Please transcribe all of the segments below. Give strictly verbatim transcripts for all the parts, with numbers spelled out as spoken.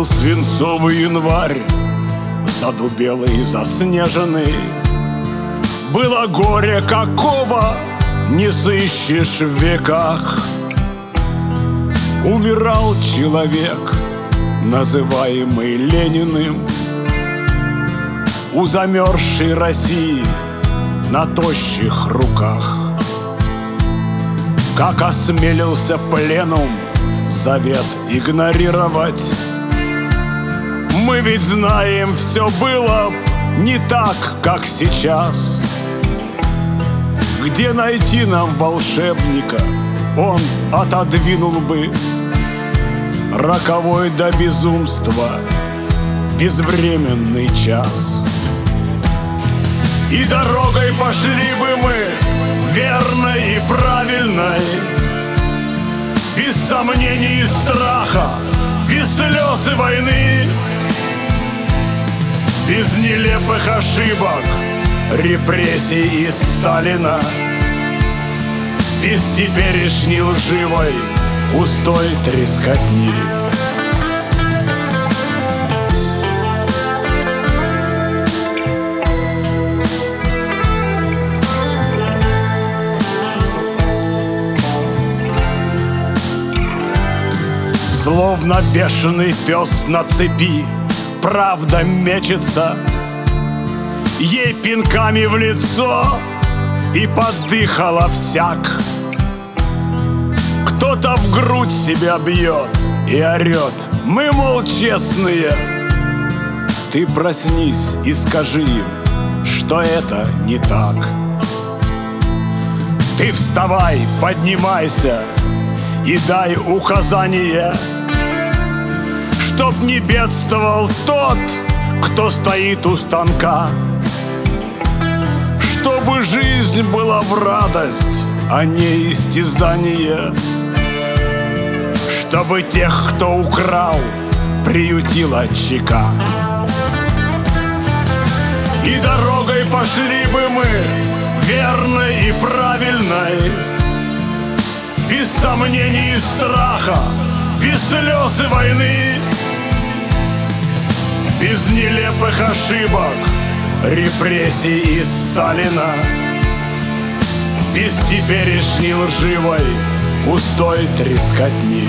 Был свинцовый январь, задубелый и заснеженный. Было горе, какого не сыщешь в веках. Умирал человек, называемый Лениным, у замерзшей России на тощих руках. Как осмелился пленум завет игнорировать. Мы ведь знаем, все было не так, как сейчас. Где найти нам волшебника? Он отодвинул бы роковой до безумства безвременный час. И дорогой пошли бы мы верной и правильной, без сомнений и страха, без слез и войны, без нелепых ошибок, репрессий и Сталина, без теперешней лживой пустой трескотни. Словно бешеный пес на цепи, правда мечется, ей пинками в лицо и подыхала всяк. Кто-то в грудь себя бьет и орет: мы, мол, честные. Ты проснись и скажи им, что это не так. Ты вставай, поднимайся и дай указание, чтоб не бедствовал тот, кто стоит у станка, чтобы жизнь была в радость, а не истязание, чтобы тех, кто украл, приютила чека. И дорогой пошли бы мы верной и правильной, без сомнений и страха, без слез и войны, без нелепых ошибок, репрессий и Сталина, без теперешней лживой пустой трескотни.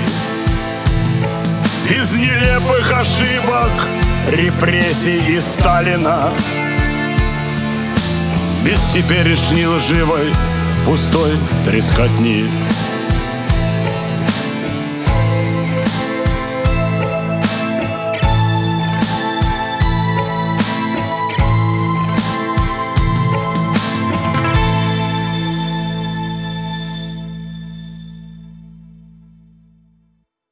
Без нелепых ошибок, репрессий и Сталина, без теперешней лживой пустой трескотни.